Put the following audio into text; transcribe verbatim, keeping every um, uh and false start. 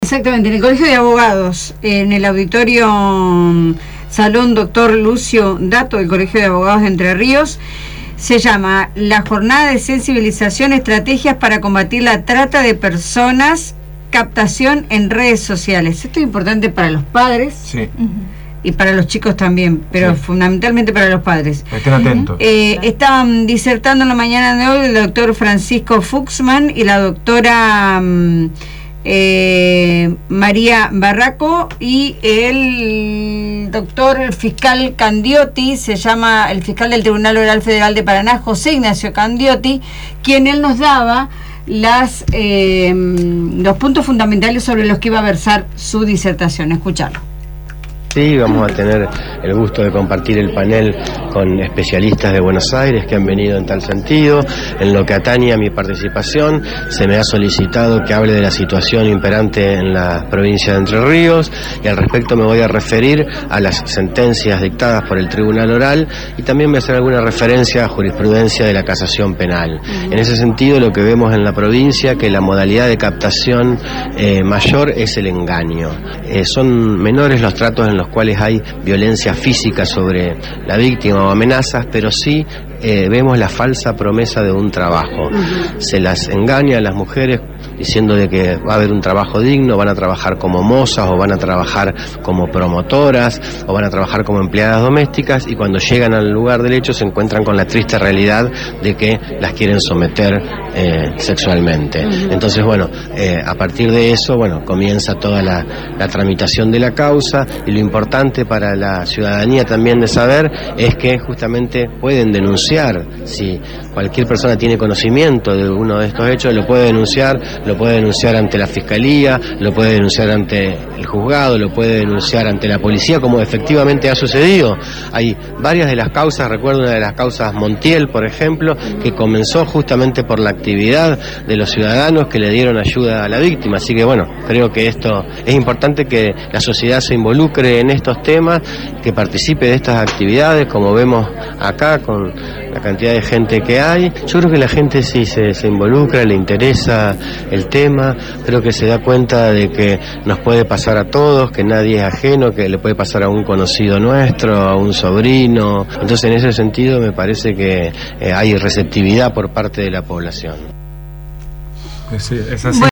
Exactamente, en el Colegio de Abogados, en el auditorio Salón Doctor Lucio Dato del Colegio de Abogados de Entre Ríos, se llama la jornada de sensibilización, estrategias para combatir la trata de personas, captación en redes sociales. Esto es importante para los padres, sí, y para los chicos también, pero sí, fundamentalmente para los padres. Estén atentos. Eh, estaban disertando en la mañana de hoy el doctor Francisco Fuchsman y la doctora um, eh, María Barraco y el doctor el fiscal Candiotti, se llama el fiscal del Tribunal Oral Federal de Paraná, José Ignacio Candiotti, quien él nos daba las eh, los puntos fundamentales sobre los que iba a versar su disertación. Escucharlo. Sí, vamos a tener el gusto de compartir el panel con especialistas de Buenos Aires que han venido en tal sentido. En lo que atañe a mi participación, se me ha solicitado que hable de la situación imperante en la provincia de Entre Ríos, y al respecto me voy a referir a las sentencias dictadas por el Tribunal Oral, y también voy a hacer alguna referencia a jurisprudencia de la casación penal. En ese sentido, lo que vemos en la provincia, que la modalidad de captación eh, mayor es el engaño. Eh, son menores los tratos en los cuales hay violencia física sobre la víctima o amenazas, pero sí eh, vemos la falsa promesa de un trabajo. Uh-huh. Se las engaña a las mujeres diciendo de que va a haber un trabajo digno, van a trabajar como mozas o van a trabajar como promotoras o van a trabajar como empleadas domésticas, y cuando llegan al lugar del hecho se encuentran con la triste realidad de que las quieren someter eh, sexualmente. Uh-huh. Entonces, bueno, eh, a partir de eso, bueno, comienza toda la, la tramitación de la causa, y lo importante para la ciudadanía también de saber es que justamente pueden denunciar. Si cualquier persona tiene conocimiento de uno de estos hechos, lo puede denunciar, lo puede denunciar ante la Fiscalía, lo puede denunciar ante el juzgado, lo puede denunciar ante la policía, como efectivamente ha sucedido. Hay varias de las causas, recuerdo una de las causas Montiel, por ejemplo, que comenzó justamente por la actividad de los ciudadanos que le dieron ayuda a la víctima. Así que bueno, creo que esto es importante, que la sociedad se involucre en estos temas, que participe de estas actividades, como vemos acá con la cantidad de gente que hay. Yo creo que la gente sí se, se involucra, le interesa el tema, creo que se da cuenta de que nos puede pasar a todos, que nadie es ajeno, que le puede pasar a un conocido nuestro, a un sobrino. Entonces, en ese sentido me parece que eh, hay receptividad por parte de la población. Sí, es así.